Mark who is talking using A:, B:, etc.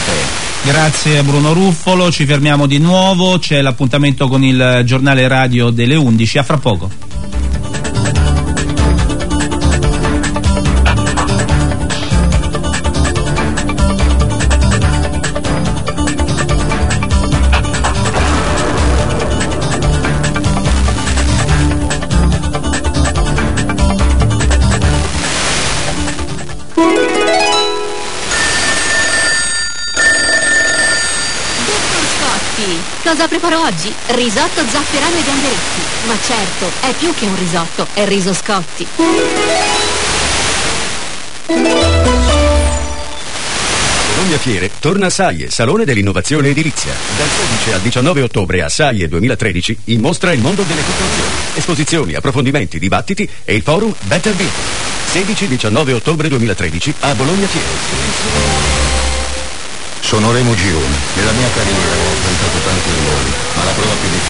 A: Caffè.
B: Grazie Bruno Ruffolo, ci fermiamo di nuovo, c'è l'appuntamento con il giornale radio delle 11, a fra poco.
C: Cosa preparo oggi? Risotto zafferano e gamberetti. Ma certo, è più che un risotto, è riso Scotti.
A: Bologna Fiere torna a Saie, Salone dell'Innovazione Edilizia. Dal 16 al 19 ottobre a Saie 2013 in mostra il mondo delle costruzioni. Esposizioni, approfondimenti, dibattiti e il forum Better Building. 16-19 ottobre 2013 a Bologna Fiere.
D: Sono Remo Gironi. Nella mia carriera ho affrontato tanti ruoli, ma la prova più difficile